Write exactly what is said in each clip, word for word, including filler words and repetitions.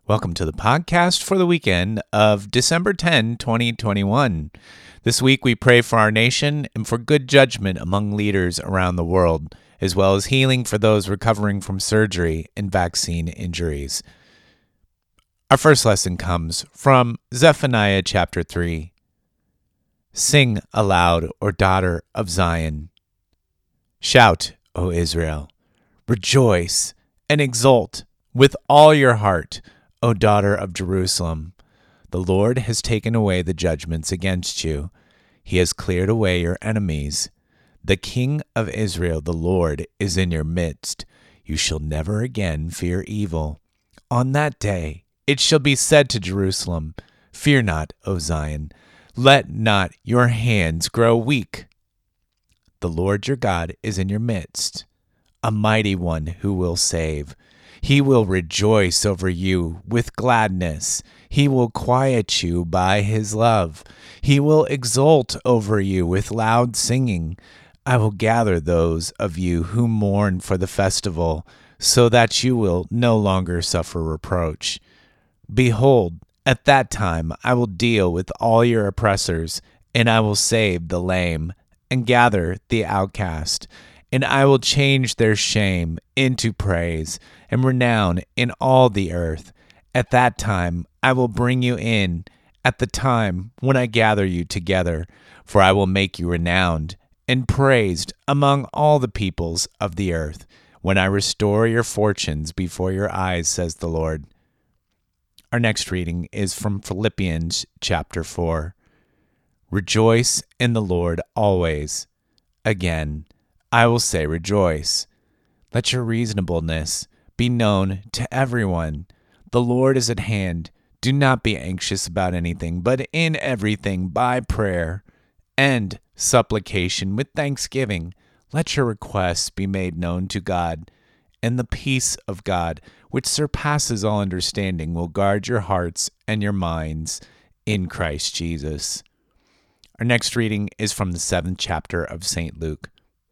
Welcome to the podcast for the weekend of December tenth, twenty twenty-one. This week we pray for our nation and for good judgment among leaders around the world, as well as healing for those recovering from surgery and vaccine injuries. Our first lesson comes from Zephaniah chapter three. Sing aloud, O daughter of Zion. Shout, O Israel. Rejoice and exult with all your heart, O daughter of Jerusalem. The Lord has taken away the judgments against you. He has cleared away your enemies. The King of Israel, the Lord, is in your midst. You shall never again fear evil. On that day it shall be said to Jerusalem, Fear not, O Zion. Let not your hands grow weak. The Lord your God is in your midst, a mighty one who will save. He will rejoice over you with gladness. He will quiet you by his love. He will exult over you with loud singing. I will gather those of you who mourn for the festival, so that you will no longer suffer reproach. Behold, at that time I will deal with all your oppressors, and I will save the lame, and gather the outcast. And I will change their shame into praise and renown in all the earth. At that time I will bring you in, at the time when I gather you together, for I will make you renowned and praised among all the peoples of the earth, when I restore your fortunes before your eyes, says the Lord. Our next reading is from Philippians chapter four. Rejoice in the Lord always. Again, I will say rejoice. Let your reasonableness be known to everyone. The Lord is at hand. Do not be anxious about anything, but in everything by prayer and supplication with thanksgiving, let your requests be made known to God. And the peace of God, which surpasses all understanding, will guard your hearts and your minds in Christ Jesus. Our next reading is from the seventh chapter of Saint Luke.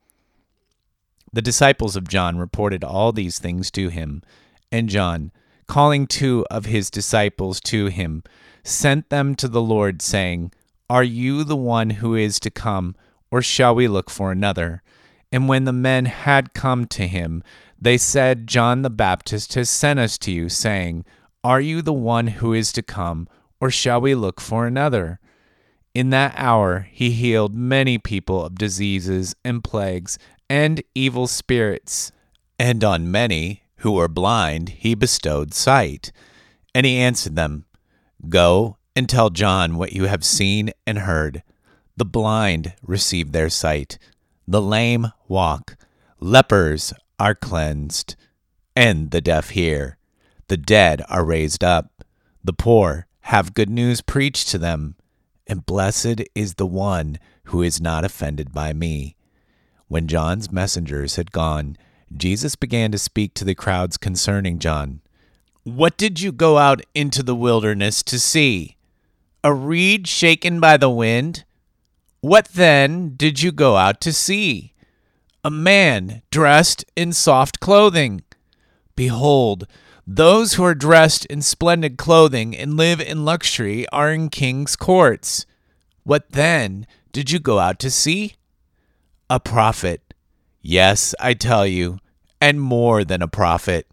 The disciples of John reported all these things to him, and John, calling two of his disciples to him, sent them to the Lord, saying, Are you the one who is to come, or shall we look for another? And when the men had come to him, they said, John the Baptist has sent us to you, saying, Are you the one who is to come, or shall we look for another? In that hour he healed many people of diseases and plagues and evil spirits, and on many who were blind he bestowed sight. And he answered them, Go and tell John what you have seen and heard. The blind receive their sight, the lame walk, lepers are cleansed, and the deaf hear. The dead are raised up, the poor have good news preached to them, and blessed is the one who is not offended by me. When John's messengers had gone, Jesus began to speak to the crowds concerning John. What did you go out into the wilderness to see? A reed shaken by the wind? What then did you go out to see? A man dressed in soft clothing? Behold, those who are dressed in splendid clothing and live in luxury are in king's courts. What then did you go out to see? A prophet. Yes, I tell you, and more than a prophet.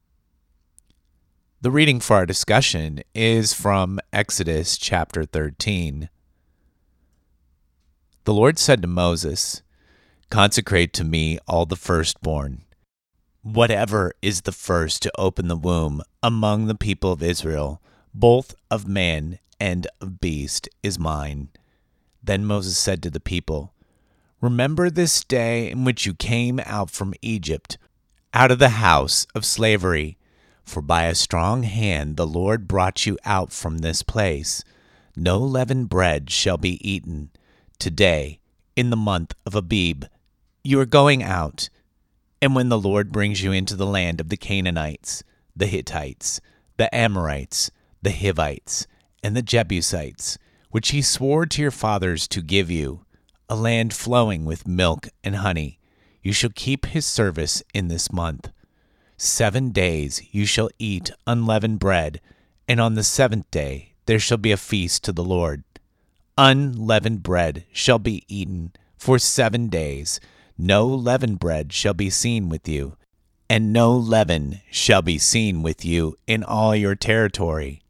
The reading for our discussion is from Exodus chapter thirteen. The Lord said to Moses, Consecrate to me all the firstborn. Whatever is the first to open the womb among the people of Israel, both of man and of beast, is mine. Then Moses said to the people, Remember this day in which you came out from Egypt, out of the house of slavery. For by a strong hand the Lord brought you out from this place. No leavened bread shall be eaten. Today, in the month of Abib, you are going out. And when the Lord brings you into the land of the Canaanites, the Hittites, the Amorites, the Hivites, and the Jebusites, which he swore to your fathers to give you, a land flowing with milk and honey, you shall keep his service in this month. Seven days you shall eat unleavened bread, and on the seventh day there shall be a feast to the Lord. Unleavened bread shall be eaten for seven days. No leavened bread shall be seen with you, and no leaven shall be seen with you in all your territory.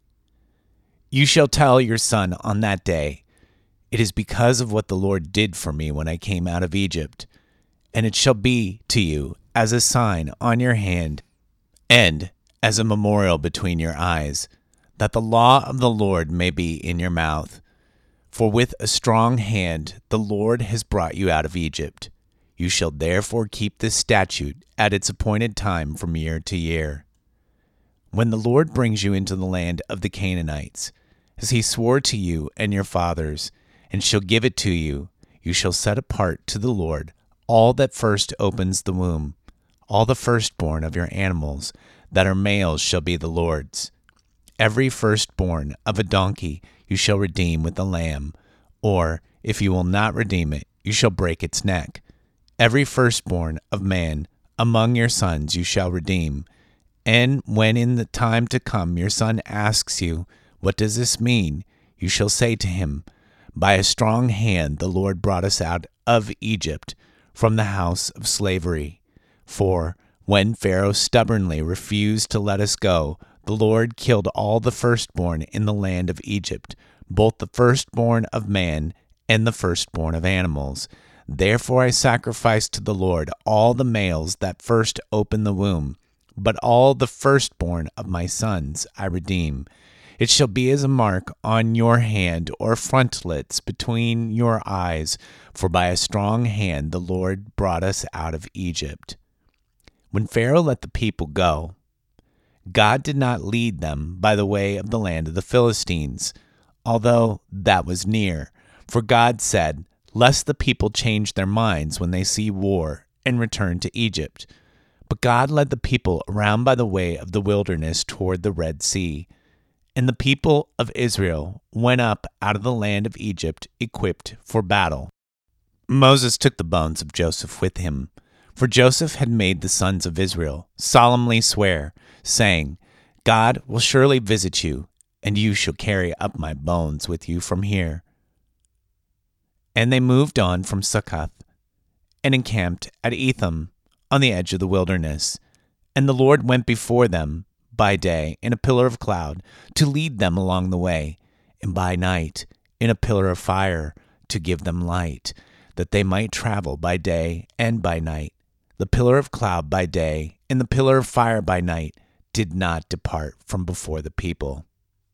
You shall tell your son on that day, it is because of what the Lord did for me when I came out of Egypt. And it shall be to you as a sign on your hand and as a memorial between your eyes, that the law of the Lord may be in your mouth. For with a strong hand the Lord has brought you out of Egypt. You shall therefore keep this statute at its appointed time from year to year. When the Lord brings you into the land of the Canaanites, as he swore to you and your fathers, and shall give it to you, you shall set apart to the Lord all that first opens the womb. All the firstborn of your animals that are males shall be the Lord's. Every firstborn of a donkey you shall redeem with a lamb, or, if you will not redeem it, you shall break its neck. Every firstborn of man among your sons you shall redeem. And when in the time to come your son asks you, what does this mean? You shall say to him, by a strong hand the Lord brought us out of Egypt, from the house of slavery. For when Pharaoh stubbornly refused to let us go, the Lord killed all the firstborn in the land of Egypt, both the firstborn of man and the firstborn of animals. Therefore I sacrificed to the Lord all the males that first opened the womb, but all the firstborn of my sons I redeem. It shall be as a mark on your hand or frontlets between your eyes, for by a strong hand the Lord brought us out of Egypt. When Pharaoh let the people go, God did not lead them by the way of the land of the Philistines, although that was near. For God said, lest the people change their minds when they see war and return to Egypt. But God led the people around by the way of the wilderness toward the Red Sea. And the people of Israel went up out of the land of Egypt equipped for battle. Moses took the bones of Joseph with him, for Joseph had made the sons of Israel solemnly swear, saying, God will surely visit you, and you shall carry up my bones with you from here. And they moved on from Succoth, and encamped at Etham on the edge of the wilderness. And the Lord went before them by day in a pillar of cloud to lead them along the way, and by night in a pillar of fire to give them light, that they might travel by day and by night. The pillar of cloud by day and the pillar of fire by night did not depart from before the people.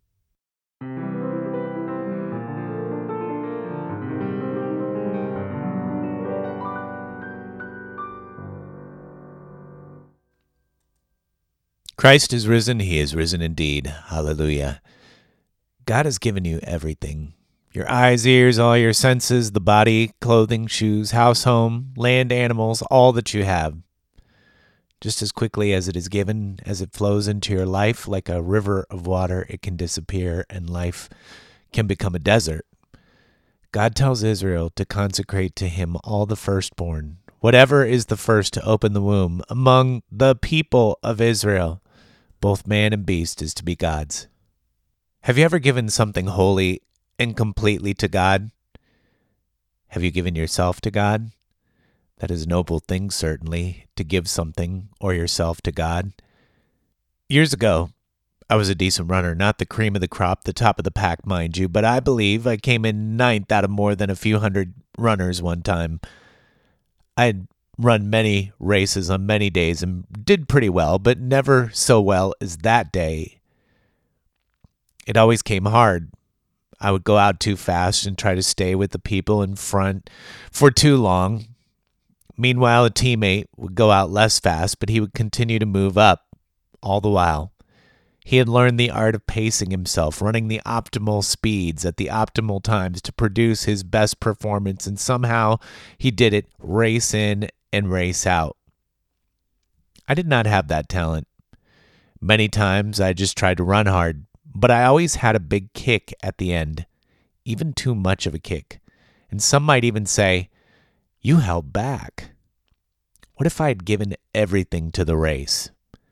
Christ is risen. He is risen indeed. Hallelujah. God has given you everything. Your eyes, ears, all your senses, the body, clothing, shoes, house, home, land, animals, all that you have. Just as quickly as it is given, as it flows into your life like a river of water, it can disappear and life can become a desert. God tells Israel to consecrate to him all the firstborn, whatever is the first to open the womb among the people of Israel. Both man and beast is to be God's. Have you ever given something wholly and completely to God? Have you given yourself to God? That is a noble thing, certainly, to give something or yourself to God. Years ago, I was a decent runner, not the cream of the crop, the top of the pack, mind you, but I believe I came in ninth out of more than a few hundred runners one time. I had run many races on many days and did pretty well, but never so well as that day. It always came hard. I would go out too fast and try to stay with the people in front for too long. Meanwhile, a teammate would go out less fast, but he would continue to move up all the while. He had learned the art of pacing himself, running the optimal speeds at the optimal times to produce his best performance, and somehow he did it race in and race out. I did not have that talent. Many times I just tried to run hard, but I always had a big kick at the end, even too much of a kick. And some might even say, you held back. What if I had given everything to the race?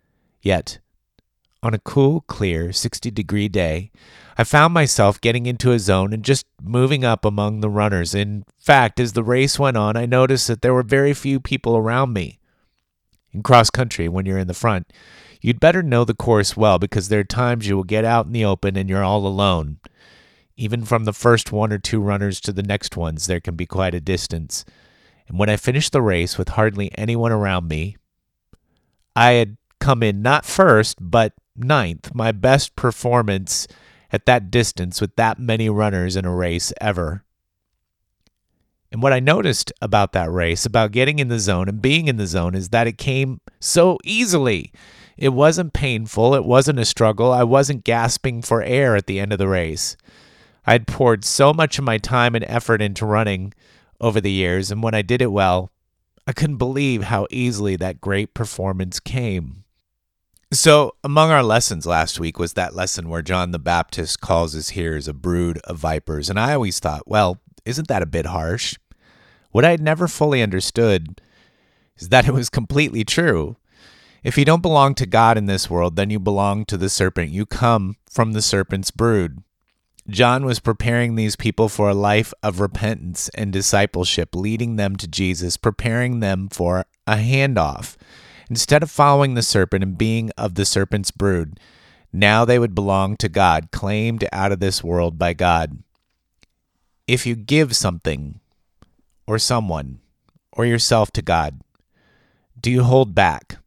Yet, on a cool, clear, sixty-degree day, I found myself getting into a zone and just moving up among the runners. In fact, as the race went on, I noticed that there were very few people around me. In cross country, when you're in the front, you'd better know the course well, because there are times you will get out in the open and you're all alone. Even from the first one or two runners to the next ones, there can be quite a distance. And when I finished the race with hardly anyone around me, I had come in not first, but ninth, my best performance at that distance with that many runners in a race ever. And what I noticed about that race, about getting in the zone and being in the zone, is that it came so easily. It wasn't painful. It wasn't a struggle. I wasn't gasping for air at the end of the race. I'd poured so much of my time and effort into running over the years, and when I did it well, I couldn't believe how easily that great performance came. So, among our lessons last week was that lesson where John the Baptist calls his hearers a brood of vipers, and I always thought, well, isn't that a bit harsh? What I had never fully understood is that it was completely true. If you don't belong to God in this world, then you belong to the serpent. You come from the serpent's brood. John was preparing these people for a life of repentance and discipleship, leading them to Jesus, preparing them for a handoff. Instead of following the serpent and being of the serpent's brood, now they would belong to God, claimed out of this world by God. If you give something or someone or yourself to God, do you hold back?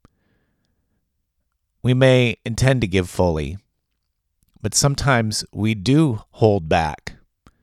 We may intend to give fully, but sometimes we do hold back.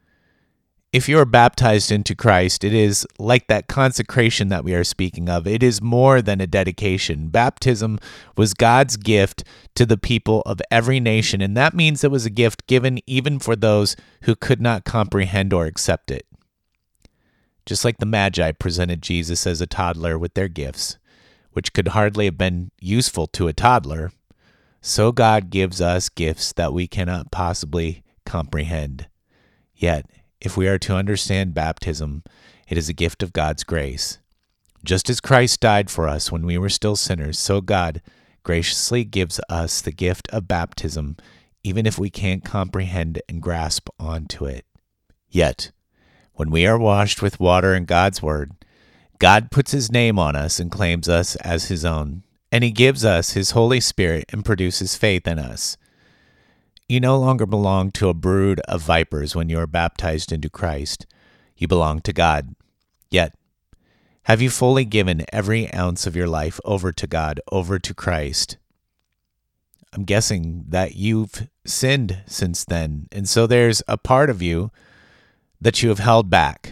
If you are baptized into Christ, it is like that consecration that we are speaking of. It is more than a dedication. Baptism was God's gift to the people of every nation, and that means it was a gift given even for those who could not comprehend or accept it. Just like the Magi presented Jesus as a toddler with their gifts, which could hardly have been useful to a toddler, so God gives us gifts that we cannot possibly comprehend. Yet, if we are to understand baptism, it is a gift of God's grace. Just as Christ died for us when we were still sinners, so God graciously gives us the gift of baptism, even if we can't comprehend and grasp onto it. Yet, when we are washed with water in God's word, God puts his name on us and claims us as his own, and he gives us his Holy Spirit and produces faith in us. You no longer belong to a brood of vipers when you are baptized into Christ. You belong to God. Yet, have you fully given every ounce of your life over to God, over to Christ? I'm guessing that you've sinned since then, and so there's a part of you that you have held back.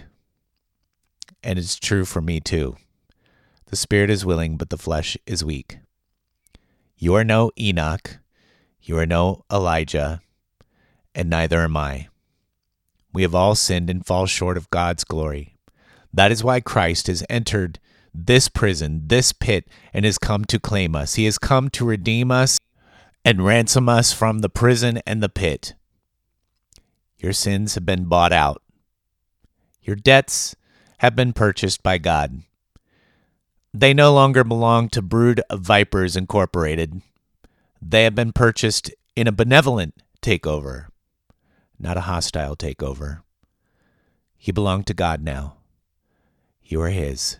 And it's true for me too. The spirit is willing, but the flesh is weak. You are no Enoch. You are no Elijah, and neither am I. We have all sinned and fall short of God's glory. That is why Christ has entered this prison, this pit, and has come to claim us. He has come to redeem us and ransom us from the prison and the pit. Your sins have been bought out. Your debts have been purchased by God. They no longer belong to Brood of Vipers Incorporated. They have been purchased in a benevolent takeover, not a hostile takeover. You belong to God now. You are his.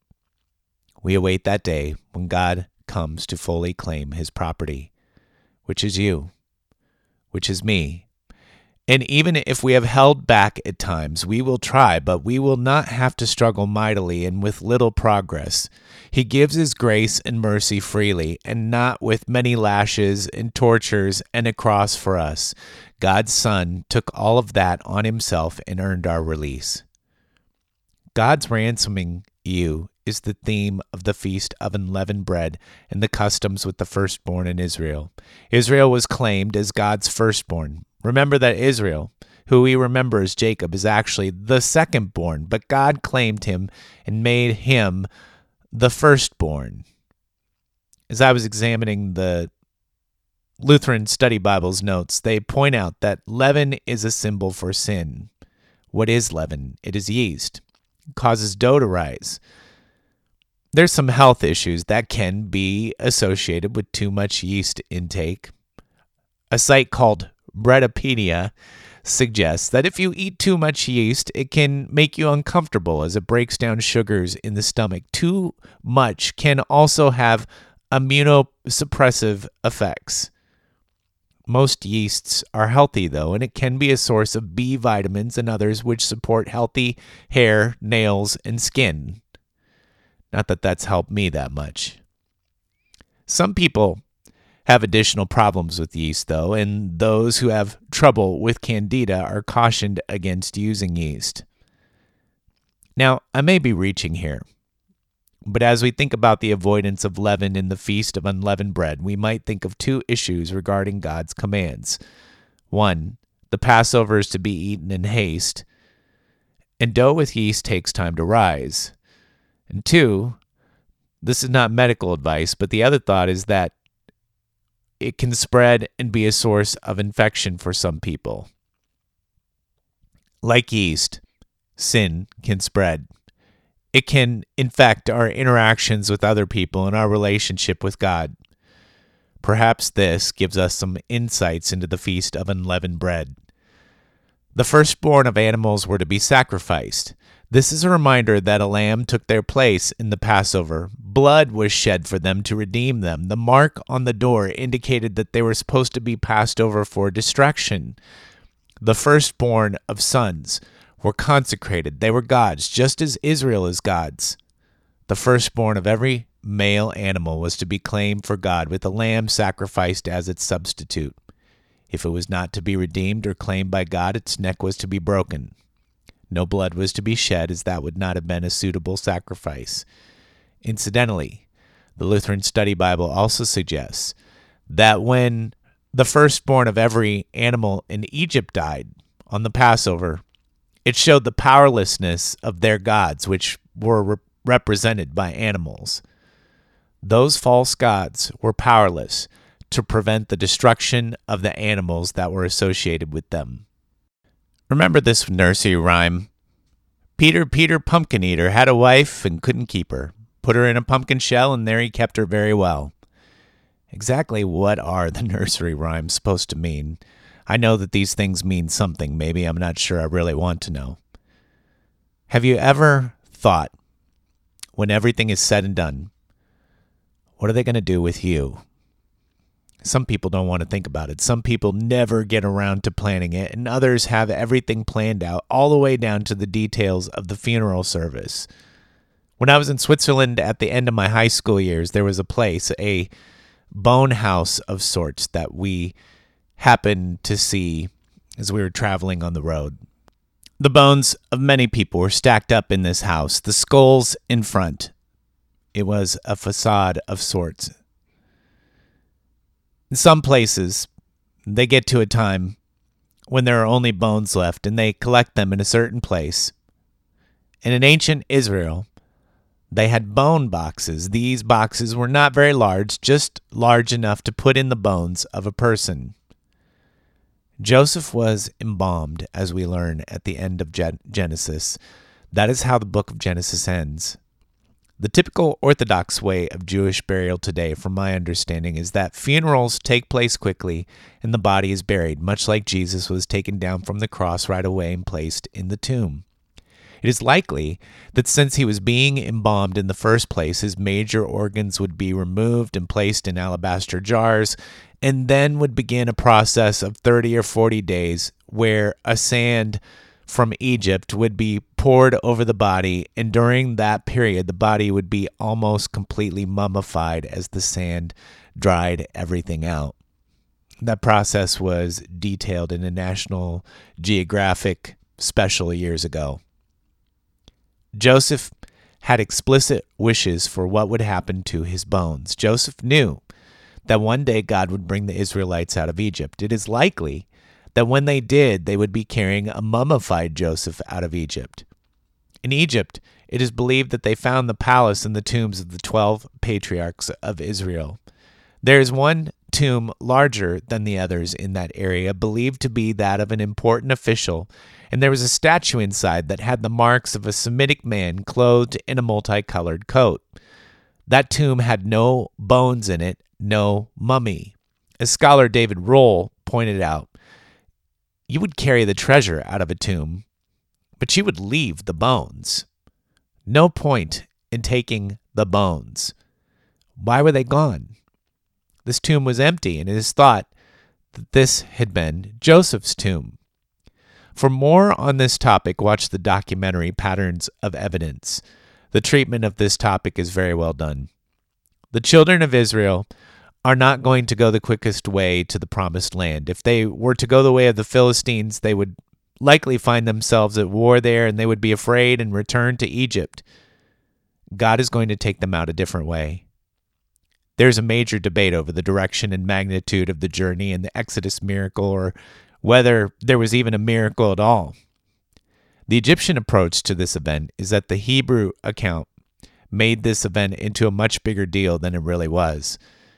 We await that day when God comes to fully claim his property, which is you, which is me. And even if we have held back at times, we will try, but we will not have to struggle mightily and with little progress. He gives his grace and mercy freely, and not with many lashes and tortures and a cross for us. God's Son took all of that on himself and earned our release. God's ransoming you is the theme of the Feast of Unleavened Bread and the customs with the firstborn in Israel. Israel was claimed as God's firstborn. Remember that Israel, who we remember as Jacob, is actually the secondborn, but God claimed him and made him the firstborn. As I was examining the Lutheran Study Bible's notes, they point out that leaven is a symbol for sin. What is leaven? It is yeast. It causes dough to rise. there's some health issues that can be associated with too much yeast intake. A site called Breadopedia suggests that if you eat too much yeast, it can make you uncomfortable as it breaks down sugars in the stomach. Too much can also have immunosuppressive effects. Most yeasts are healthy, though, and it can be a source of B vitamins and others which support healthy hair, nails, and skin. Not that that's helped me that much. Some people have additional problems with yeast, though, and those who have trouble with candida are cautioned against using yeast. Now, I may be reaching here, but as we think about the avoidance of leaven in the Feast of Unleavened Bread, we might think of two issues regarding God's commands. One, the Passover is to be eaten in haste, and dough with yeast takes time to rise. And two, this is not medical advice, but the other thought is that it can spread and be a source of infection for some people. Like yeast, sin can spread. It can infect our interactions with other people and our relationship with God. Perhaps this gives us some insights into the Feast of Unleavened Bread. The firstborn of animals were to be sacrificed. This is a reminder that a lamb took their place in the Passover. Blood was shed for them to redeem them. The mark on the door indicated that they were supposed to be passed over for destruction. The firstborn of sons were consecrated. They were God's, just as Israel is God's. The firstborn of every male animal was to be claimed for God, with a lamb sacrificed as its substitute. If it was not to be redeemed or claimed by God, its neck was to be broken. No blood was to be shed, as that would not have been a suitable sacrifice. Incidentally, the Lutheran Study Bible also suggests that when the firstborn of every animal in Egypt died on the Passover, it showed the powerlessness of their gods, which were re- represented by animals. Those false gods were powerless to prevent the destruction of the animals that were associated with them. Remember this nursery rhyme? Peter, Peter, pumpkin eater, had a wife and couldn't keep her. Put her in a pumpkin shell, and there he kept her very well. Exactly what are the nursery rhymes supposed to mean? I know that these things mean something. Maybe I'm not sure I really want to know. Have you ever thought, when everything is said and done, what are they going to do with you? Some people don't want to think about it. Some people never get around to planning it, and others have everything planned out, all the way down to the details of the funeral service. When I was in Switzerland at the end of my high school years, there was a place, a bone house of sorts, that we happened to see as we were traveling on the road. The bones of many people were stacked up in this house, the skulls in front. It was a facade of sorts. In some places, they get to a time when there are only bones left, and they collect them in a certain place. And in ancient Israel, they had bone boxes. These boxes were not very large, just large enough to put in the bones of a person. Joseph was embalmed, as we learn at the end of Genesis. That is how the book of Genesis ends. The typical Orthodox way of Jewish burial today, from my understanding, is that funerals take place quickly and the body is buried, much like Jesus was taken down from the cross right away and placed in the tomb. It is likely that since he was being embalmed in the first place, his major organs would be removed and placed in alabaster jars, and then would begin a process of thirty or forty days where a sand from Egypt would be poured over the body, and during that period, the body would be almost completely mummified as the sand dried everything out. That process was detailed in a National Geographic special years ago. Joseph had explicit wishes for what would happen to his bones. Joseph knew that one day God would bring the Israelites out of Egypt. It is likely that when they did, they would be carrying a mummified Joseph out of Egypt. In Egypt, it is believed that they found the palace and the tombs of the twelve patriarchs of Israel. There is one tomb larger than the others in that area, believed to be that of an important official, and there was a statue inside that had the marks of a Semitic man clothed in a multicolored coat. That tomb had no bones in it, no mummy. As scholar David Rohl pointed out, you would carry the treasure out of a tomb, but you would leave the bones. No point in taking the bones. Why were they gone? This tomb was empty, and it is thought that this had been Joseph's tomb. For more on this topic, watch the documentary Patterns of Evidence. The treatment of this topic is very well done. The children of Israel are not going to go the quickest way to the promised land. If they were to go the way of the Philistines, they would likely find themselves at war there, and they would be afraid and return to Egypt. God is going to take them out a different way. There's a major debate over the direction and magnitude of the journey and the Exodus miracle, or whether there was even a miracle at all. The Egyptian approach to this event is that the Hebrew account made this event into a much bigger deal than it really was.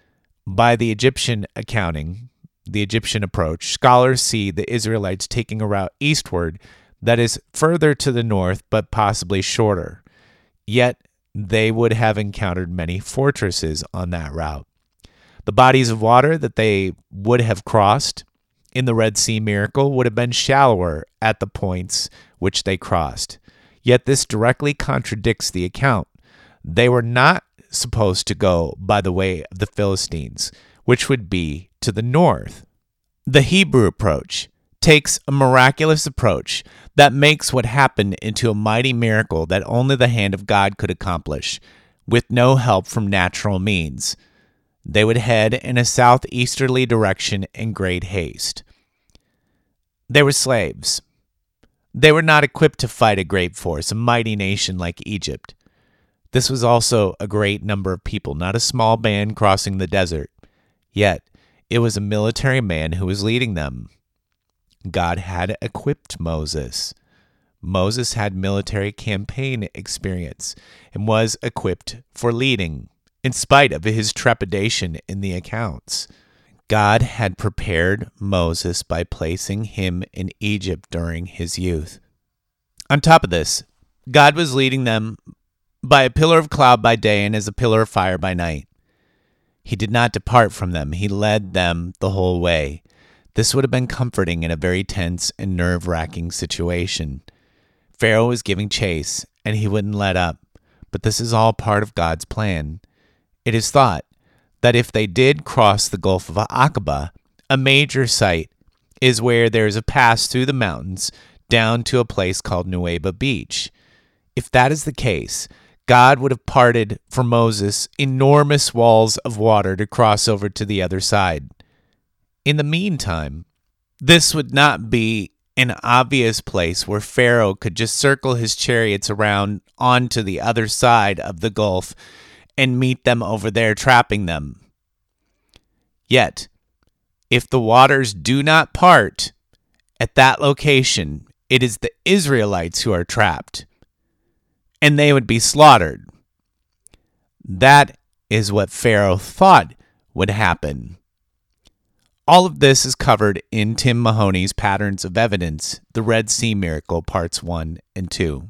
By the Egyptian accounting, the Egyptian approach, scholars see the Israelites taking a route eastward that is further to the north but possibly shorter. Yet they would have encountered many fortresses on that route. The bodies of water that they would have crossed in the Red Sea miracle would have been shallower at the points which they crossed. Yet this directly contradicts the account. They were not supposed to go by the way of the Philistines, which would be to the north. The Hebrew approach takes a miraculous approach that makes what happened into a mighty miracle that only the hand of God could accomplish, with no help from natural means. They would head in a southeasterly direction in great haste. They were slaves. They were not equipped to fight a great force, a mighty nation like Egypt. This was also a great number of people, not a small band crossing the desert. Yet, it was a military man who was leading them. God had equipped Moses. Moses had military campaign experience and was equipped for leading, in spite of his trepidation in the accounts. God had prepared Moses by placing him in Egypt during his youth. On top of this, God was leading them by a pillar of cloud by day and as a pillar of fire by night. He did not depart from them. He led them the whole way. This would have been comforting in a very tense and nerve-wracking situation. Pharaoh was giving chase, and he wouldn't let up. But this is all part of God's plan. It is thought that if they did cross the Gulf of Aqaba, a major site is where there is a pass through the mountains down to a place called Nuweiba Beach. If that is the case, God would have parted for Moses enormous walls of water to cross over to the other side. In the meantime, this would not be an obvious place where Pharaoh could just circle his chariots around onto the other side of the Gulf and meet them over there, trapping them. Yet, if the waters do not part at that location, it is the Israelites who are trapped, and they would be slaughtered. That is what Pharaoh thought would happen. All of this is covered in Tim Mahoney's Patterns of Evidence, The Red Sea Miracle, Parts one and two.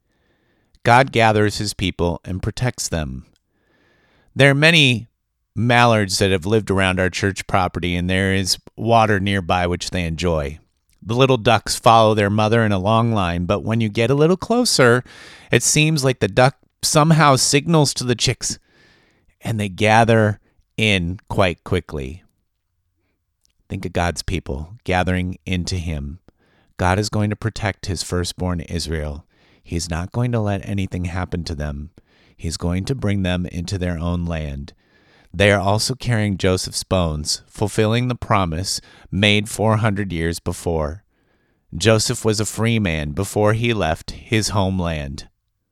God gathers his people and protects them. There are many mallards that have lived around our church property, and there is water nearby which they enjoy. The little ducks follow their mother in a long line, but when you get a little closer, it seems like the duck somehow signals to the chicks, and they gather in quite quickly. Think of God's people gathering into him. God is going to protect his firstborn Israel. He is not going to let anything happen to them. He's going to bring them into their own land. They are also carrying Joseph's bones, fulfilling the promise made four hundred years before. Joseph was a free man before he left his homeland.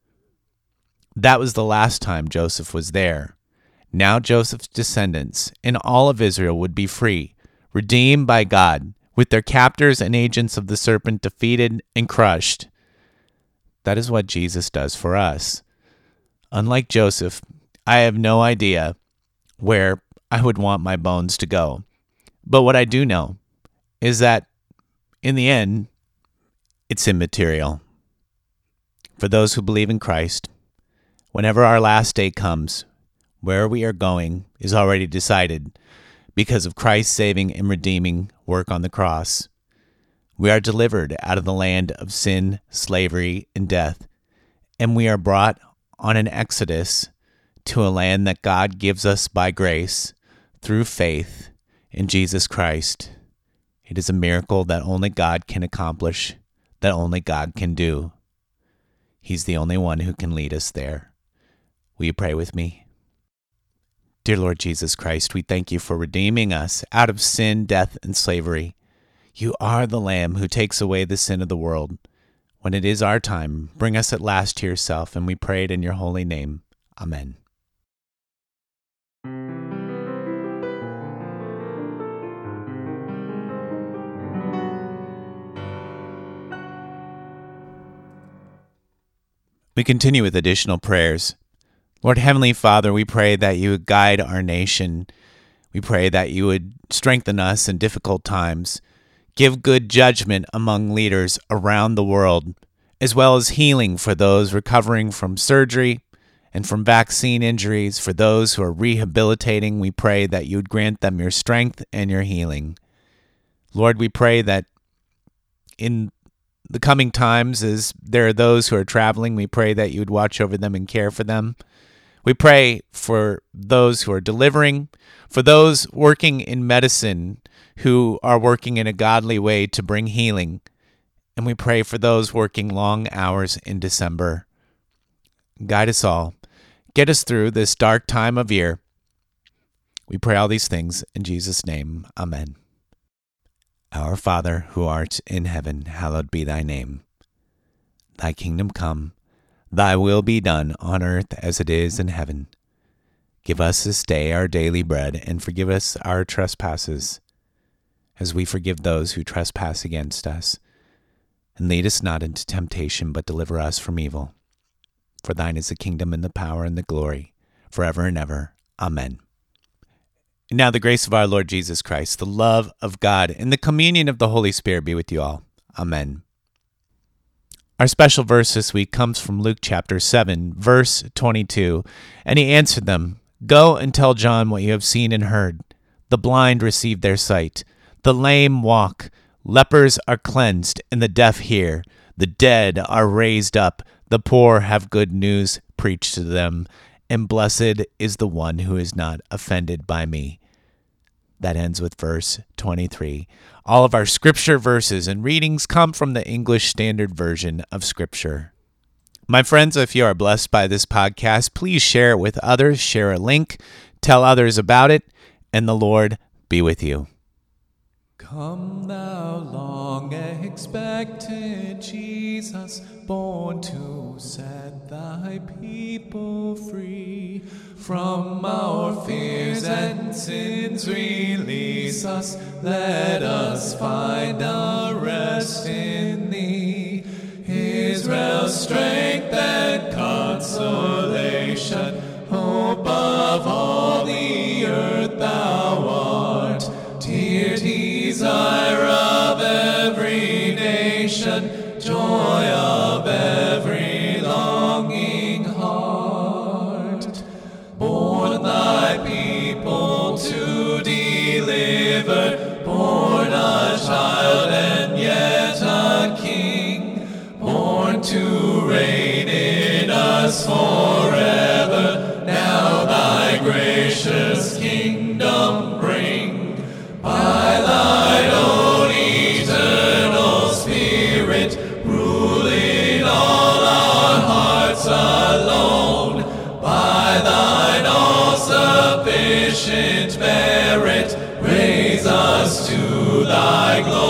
That was the last time Joseph was there. Now Joseph's descendants and all of Israel would be free, redeemed by God, with their captors and agents of the serpent defeated and crushed. That is what Jesus does for us. Unlike Joseph, I have no idea where I would want my bones to go. But what I do know is that in the end, it's immaterial. For those who believe in Christ, whenever our last day comes, Where we are going is already decided because of Christ's saving and redeeming work on the cross. We are delivered out of the land of sin, slavery, and death, and we are brought on an exodus to a land that God gives us by grace through faith in Jesus Christ. It is a miracle that only God can accomplish, that only God can do. He's the only one who can lead us there. Will you pray with me? Dear Lord Jesus Christ, we thank you for redeeming us out of sin, death, and slavery. You are the Lamb who takes away the sin of the world. When it is our time, bring us at last to yourself, and we pray it in your holy name. Amen. We continue with additional prayers. Lord Heavenly Father, we pray that you would guide our nation. We pray that you would strengthen us in difficult times. Give good judgment among leaders around the world, as well as healing for those recovering from surgery and from vaccine injuries. For those who are rehabilitating, we pray that you would grant them your strength and your healing. Lord, we pray that in the coming times, as there are those who are traveling, we pray that you would watch over them and care for them. We pray for those who are delivering, for those working in medicine who are working in a godly way to bring healing. And we pray for those working long hours in December. Guide us all. Get us through this dark time of year. We pray all these things in Jesus' name. Amen. Our Father, who art in heaven, hallowed be thy name. Thy kingdom come. Thy will be done on earth as it is in heaven. Give us this day our daily bread, and forgive us our trespasses, as we forgive those who trespass against us. And lead us not into temptation, but deliver us from evil. For thine is the kingdom and the power and the glory, forever and ever. Amen. And now the grace of our Lord Jesus Christ, the love of God, and the communion of the Holy Spirit be with you all. Amen. Our special verse this week comes from Luke chapter seven, verse twenty-two. And he answered them, Go and tell John what you have seen and heard. The blind receive their sight, the lame walk, lepers are cleansed, and the deaf hear. The dead are raised up, the poor have good news preached to them, and blessed is the one who is not offended by me. That ends with verse twenty-three. All of our scripture verses and readings come from the English Standard Version of Scripture. My friends, if you are blessed by this podcast, please share it with others. Share a link, tell others about it, and the Lord be with you. Come thou long expected Jesus, born to set thy people free. From our fears and sins release us, let us find our rest in thee. Israel's strength and consolation, hope of all the earth thou art. Dear desire of every nation, joy of every longing heart. Born thy people to deliver, born a child and yet a king, born to reign in us forever. Now thy gracious kingdom bring, by thine own eternal Spirit, ruling all our hearts alone. By thine all-sufficient merit, raise us to thy glory.